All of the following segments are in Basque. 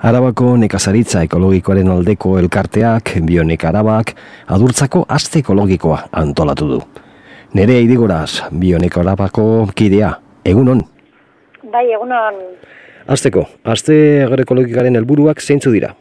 Arabako nekazaritza ekologikoaren aldeko elkarteak, Bionek Arabak, Adurtzako aste ekologikoa antolatu du. Nerea Idigoraz, Bionek Arabako kidea, egunon? Bai, egunon. Hasteko, aste agroekologikaren helburuak zeintzu dira?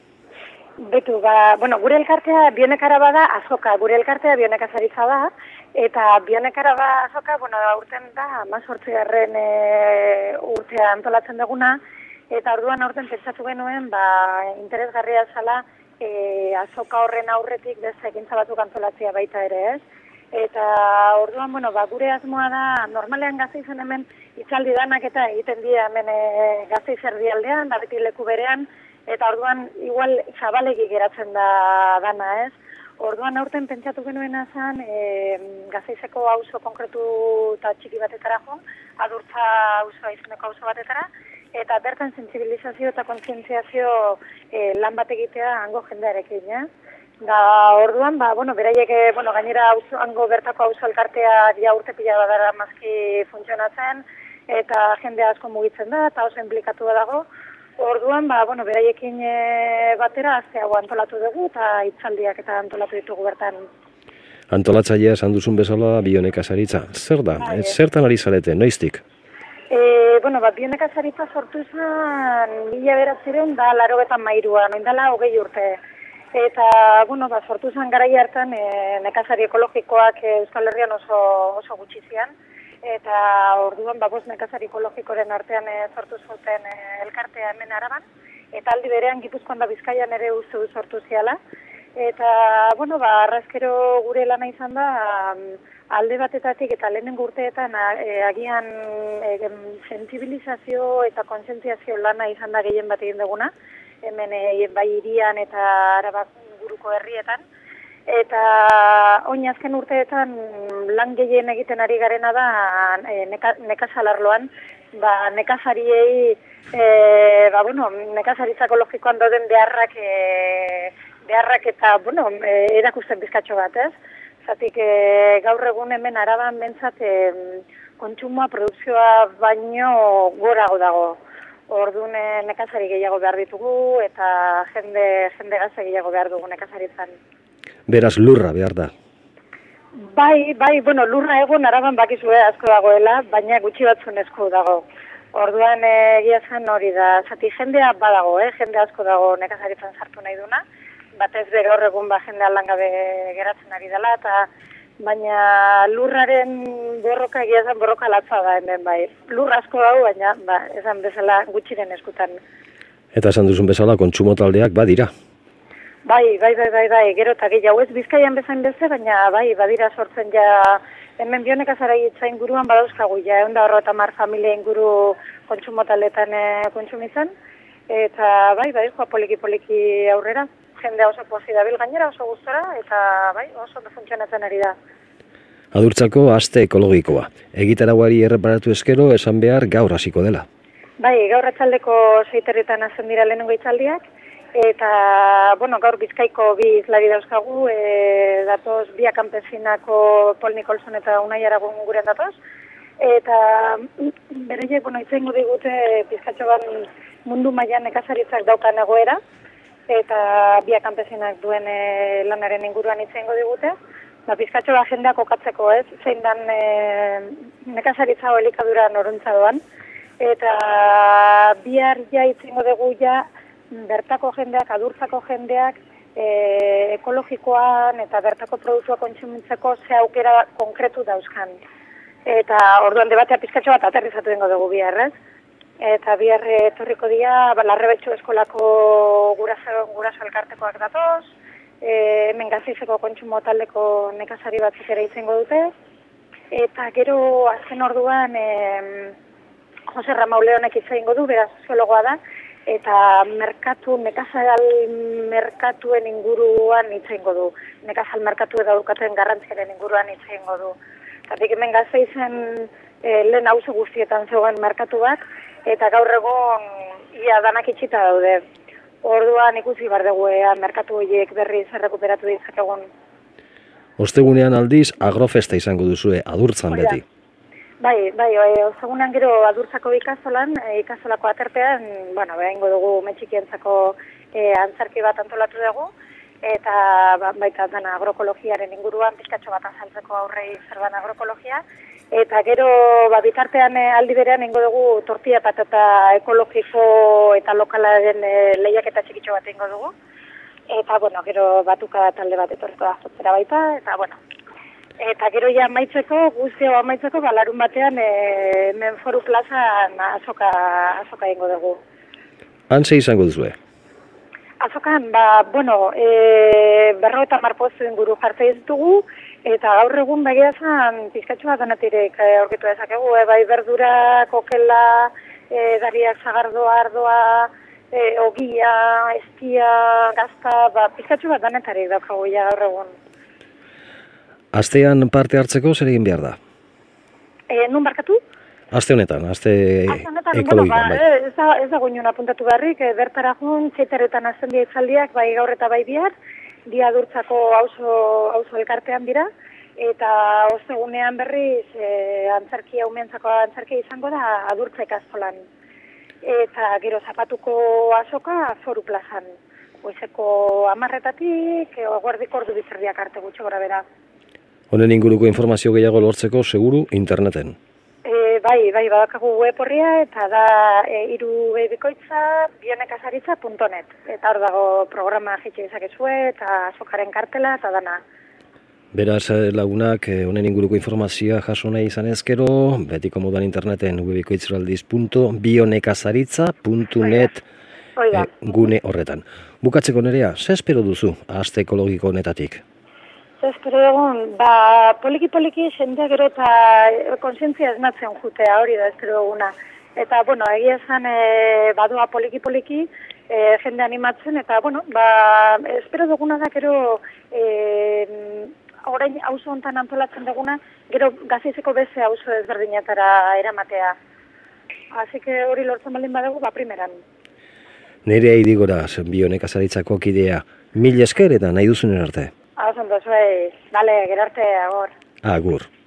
Gure elkartea Bionek Araba da azoka, gure elkartea bionekazaritza da, eta Bionek Araba azoka, urten da, 18. Urtea antolatzen duguna, eta orduan aurten pentsatu genuen, interesgarria zala azoka horren aurretik beste ekintza batzuk antolatzea baita ere, ez? Eta orduan, gure asmoa da, normalean Gasteizen hemen hitzaldi danak eta egiten dira hemen Gasteiz erdialdean, beti leku berean, eta orduan igual zabalegi geratzen da dana, ez? Orduan aurten pentsatu genuena zen Gasteizeko auzo konkretu eta txiki batetara jo, Adurtza auzoa izeneko auzo batetara, eta bertan sentsibilizazio eta kontzientziazio lan bat egitea hango jendearekin, ja? Orduan, beraiek, gainera hango bertako auzo elkartea ja urte pila badara mazki funtzionatzen, eta jende asko mugitzen da, eta oso inplikatua dago. Orduan, beraiekin batera aste hau antolatu dugu, eta hitzaldiak eta antolatu ditugu bertan. Antolatzailea esan duzun bezala bionekazaritza. Zer da? Zertan ari zarete, noiztik? Bionekazaritza sortu zen 1983an, oindala 20 urte. Eta, sortu zen garai hartan nekazari ekologikoak Euskal Herrian oso gutxi zian. Eta orduan, nekazari ekologikoren artean sortu zuten elkartea hemen Araban. Eta aldi berean Gipuzkoan da Bizkaian ere uste sortu ziala. Eta, arrazkero gure lana izan da, alde batetatik eta lehenengo urteetan agian sentsibilizazio eta kontzientziazio lana izan da gehien bat egin duguna, hemen bai hirian eta Araba inguruko herrietan. Eta oin azken urteetan lan gehien egiten ari garena da nekazalarloan, nekazariei, nekazaritza ekologikoan dauden beharrak eta, erakusten bizkatxo bat, ez? Zatik, gaur egun hemen Araban bentsat kontsumoa, produkzioa baino gorago dago. Orduan nekazari gehiago behar ditugu eta jende gazte gehiago behar dugu nekazaritzan. Beraz lurra behar da. Bai, lurra egun Araban bakizue asko dagoela, baina gutxi batzun esku dago. Orduan egia zen hori da, zati jendea badago, jende asko dago nekazaritzan sartu nahi duna, batez bere hor egun jendea langabe geratzen ari dela, baina lurraren borroka egia zen borroka latza da hemen bai. Lur asko dago, baina esan bezala gutxiren eskutan. Eta esan duzun bezala kontsumo taldeak badira. Bai, gero eta gehiago ez Bizkaian bezain beste, baina badira sortzen ja hemen bionekazaritza inguruan badauzkagu ja, 150 familia inguru kontsumo taldeetan kontsumitzen, eta joa poliki aurrera. Jendea oso pozi dabil gainera, oso gustora, eta oso funtzionatzen ari da. Adurtzako aste ekologikoa. Egitarauari erreparatu eskero esan behar gaur hasiko dela. Gaur arratsaldeko 6:00 hasten dira lehenengo hitzaldiak, eta, gaur Bizkaiko bi hizlari dauzkagu, datoz Bia Kanpesinako Pol Nikolson eta Unai Aragon gurean datoz, eta beraiek, itzengo digute Bizkatxo bat mundu mailan nekazaritzak daukan egoera, eta Bia Kanpesinak duen lanaren inguruan itzengo digute, Bizkatxo bat jendeak kokatzeko, ez, zein dan nekazaritza elikadura noruntza doan, eta bihar ja itzengo dugu ja bertako jendeak, Adurtzako jendeak, ekologikoan eta bertako produktua kontsumitzeko ze aukera konkretu dauzkan. Eta orduan debatea pizkatxo bat aterrizatu dengo dugu bihar, ez? Eta bihar etorriko dira, Larrebetxu eskolako guraso elkartekoak datoz, hemen Gasteizeko kontsumo taldeko nekazari batzuk ere izango dute, eta gero azken orduan Jose Ramauleonek hitz egingo du, beraz soziologoa da, eta nekazal merkatuen inguruan hitz egingo du. Nekazal merkatu daukaten garrantziaren inguruan hitz egingo du. Zatik hemen Gasteizen lehen auzo guztietan zegoen merkatu bat, eta gaur egon ia danak itxita daude. Orduan ikusi behar dugu merkatu horiek berriz errekuperatu ditzakegun. Ostegunean aldiz agrofesta izango duzue Adurtzan beti. Bai, ostegunean gero Adurtzako ikastolako aterpean, bueno, behingo dugu metxikientzako antzerki bat antolatu dugu, eta baita dana agroekologiaren inguruan pizkatxo bat azaltzeko aurrei zer dan agroekologia, eta gero bitartean aldi berean ingo dugu tortilla patata ekologiko eta lokalaren lehiaketa txikitxo bat ingo dugu, eta bueno, gero batuka talde bat etorriko da jotzera baita, eta bueno, eta gero ja guzti hau amaitzeko, larun batean Menforu plazan azoka ingo dugu. Hantze izango duzue? Azokan, 50 postu inguru jartze ditugu, eta gaur egun begia zan pizkatxo bat danatirek aurkitu dezakegu, bai berdura, kokela, dariak zagardoa, ardoa, ogia, estia, gazta, pizkatxo bat danetarik daukagu gaur egun. Astean parte hartzeko zer egin behar da? Nun barkatu? Aste honetan, ekologikoan, bai. Ez dago inon apuntatu beharrik, bertara jun, txeiteretan azten dira itzaldiak, bai gaur eta bai bihar, dia Adurtzako auzo elkartean dira, eta ostegunean berriz umeantzako antzerkia izango da Adurtza ikastolan. Eta gero zapatuko azoka Foru plazan, goizeko 10:00-tatik, eguerdiko ordu bizerdiak arte gutxi gora bera. Honen inguruko informazio gehiago lortzeko seguru interneten. Bai, badakagu web horria, eta da bionekazaritza.net. Eta hor dago programa jitxe dezakezue, eta azokaren kartela, eta dana. Beraz, lagunak, honen inguruko informazioa jaso nahi izan ezkero, betiko modan interneten webikoitzraldiz.bionekazaritza.net gune horretan. Bukatzeko Nerea, ze espero duzu aste ekologiko honetatik? Espero egun, poliki-poliki jendea gero eta konsientzia esnatzen jutea, hori da espero eguna. Eta, bueno, egia esan badoa poliki-poliki jende animatzen, eta, bueno, espero duguna da gero orain auzo hontan antolatzen duguna, gero Gasteizeko beste auzo ezberdinetara eramatea. Así que hori lortzen baldin badugu, primeran. Nerea Idigoraz, Bionekazaritzako kidea, mil esker eta nahi duzunen arte. Ondo zuei, dale, gerarte, agor. Agur.